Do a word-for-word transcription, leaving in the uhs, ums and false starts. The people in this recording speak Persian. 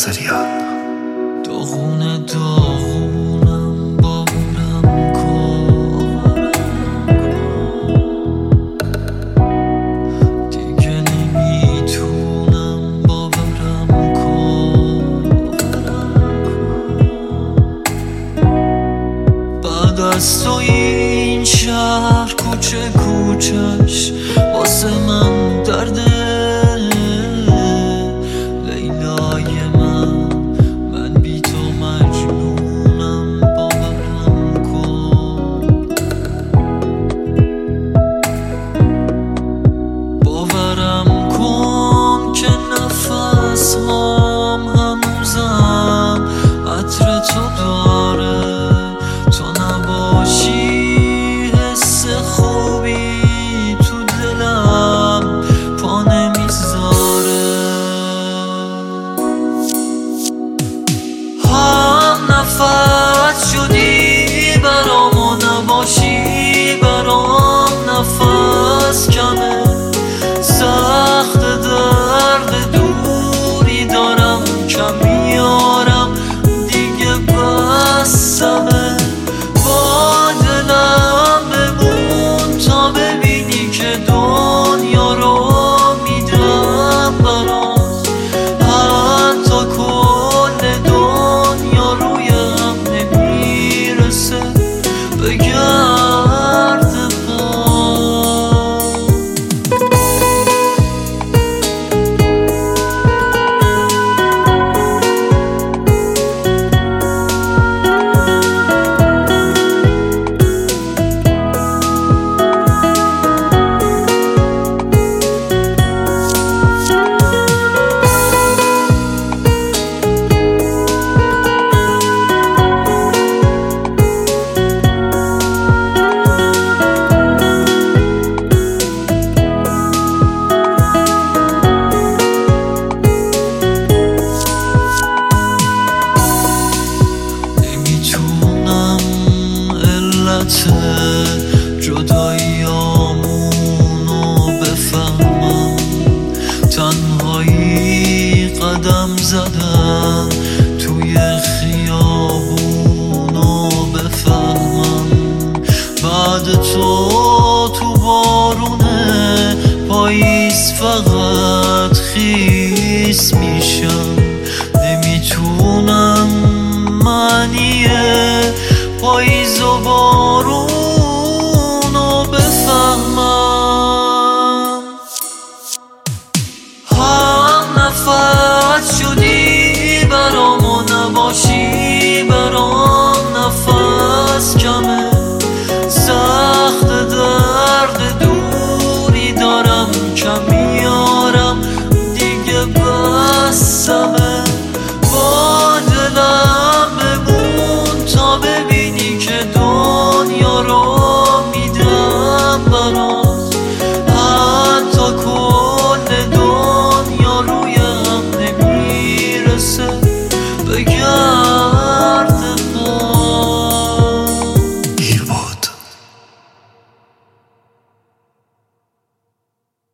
ناصریان. داغونه داغونم باورم کن، دیگه نمیتونم باورم کن. بعد از تو این شهر کوچه کوچش واسه من درده. نفس شدی برام و نباشی برام نفس کمه. سخت درد دوری دارم کم میارم دیگه بسمه. با دلم بمون تا ببینی که دنیا رو میدم برات. حتی کل دنیا روی بگرد پا. جداییامونو بفهمم، تنهایی قدم زدن توی خیابونو بفهمم. بعد تو تو بارونه پاییز فقط خیس میشم. نمیتونم معنی پاییز و بارونو بفهمم. هم نفس شدی برام و نباشی